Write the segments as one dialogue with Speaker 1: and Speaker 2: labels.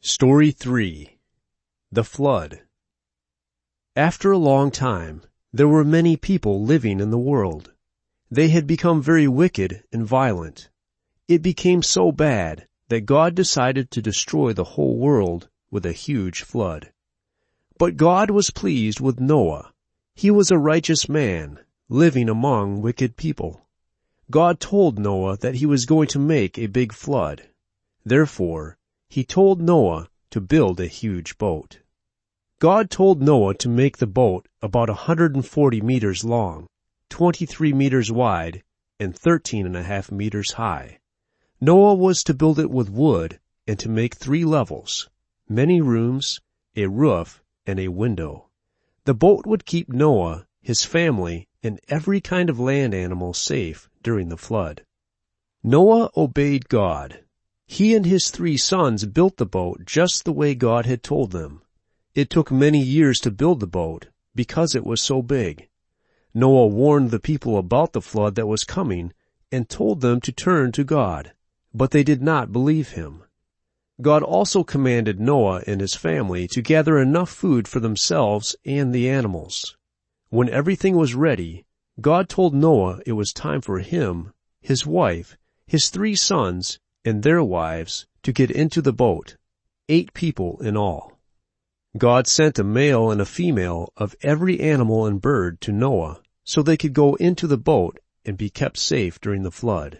Speaker 1: Story 3. The Flood. After a long time, there were many people living in the world. They had become very wicked and violent. It became so bad that God decided to destroy the whole world with a huge flood. But God was pleased with Noah. He was a righteous man, living among wicked people. God told Noah that he was going to make a big flood. Therefore, he told Noah to build a huge boat. God told Noah to make the boat about 140 meters long, 23 meters wide, and 13.5 meters high. Noah was to build it with wood and to make 3 levels, many rooms, a roof, and a window. The boat would keep Noah, his family, and every kind of land animal safe during the flood. Noah obeyed God. He and his 3 sons built the boat just the way God had told them. It took many years to build the boat because it was so big. Noah warned the people about the flood that was coming and told them to turn to God, but they did not believe him. God also commanded Noah and his family to gather enough food for themselves and the animals. When everything was ready, God told Noah it was time for him, his wife, his 3 sons, and their wives to get into the boat, 8 people in all. God sent a male and a female of every animal and bird to Noah so they could go into the boat and be kept safe during the flood.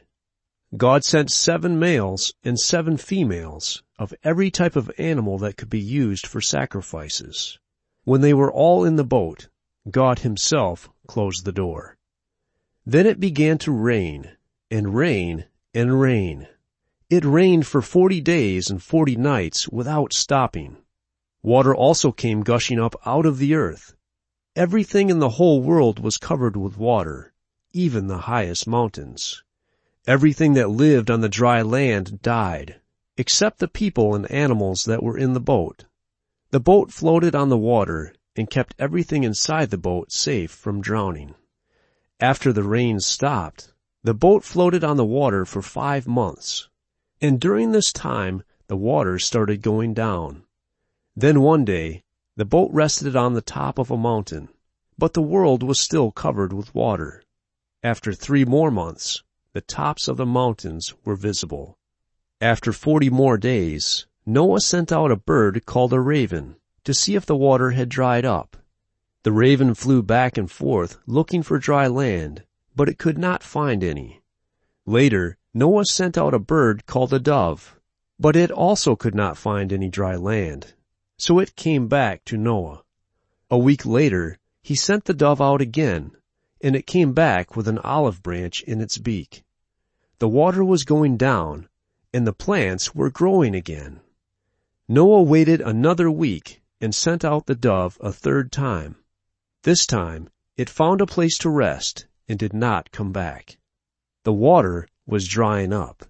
Speaker 1: God sent 7 males and 7 females of every type of animal that could be used for sacrifices. When they were all in the boat, God himself closed the door. Then it began to rain, and rain, and rain. It rained for 40 days and 40 nights without stopping. Water also came gushing up out of the earth. Everything in the whole world was covered with water, even the highest mountains. Everything that lived on the dry land died, except the people and animals that were in the boat. The boat floated on the water and kept everything inside the boat safe from drowning. After the rain stopped, the boat floated on the water for 5 months. And during this time, the water started going down. Then one day, the boat rested on the top of a mountain, but the world was still covered with water. After 3 more months, the tops of the mountains were visible. After 40 more days, Noah sent out a bird called a raven to see if the water had dried up. The raven flew back and forth looking for dry land, but it could not find any. Later, Noah sent out a bird called a dove, but it also could not find any dry land. So it came back to Noah. A week later, he sent the dove out again, and it came back with an olive branch in its beak. The water was going down, and the plants were growing again. Noah waited another week and sent out the dove a 3rd time. This time, it found a place to rest and did not come back. The water was drying up.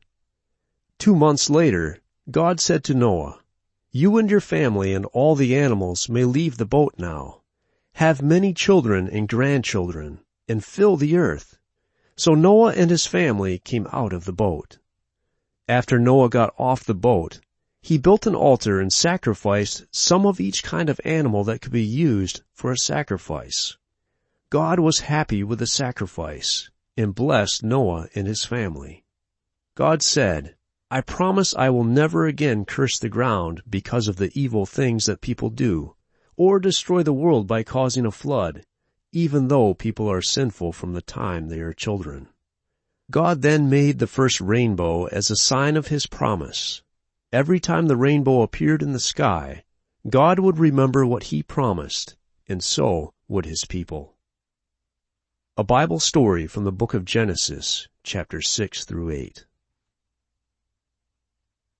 Speaker 1: 2 months later, God said to Noah, "You and your family and all the animals may leave the boat now. Have many children and grandchildren, and fill the earth." So Noah and his family came out of the boat. After Noah got off the boat, he built an altar and sacrificed some of each kind of animal that could be used for a sacrifice. God was happy with the sacrifice and blessed Noah and his family. God said, "I promise I will never again curse the ground because of the evil things that people do, or destroy the world by causing a flood, even though people are sinful from the time they are children." God then made the first rainbow as a sign of his promise. Every time the rainbow appeared in the sky, God would remember what he promised, and so would his people. A Bible story from the book of Genesis, chapters 6 through 8.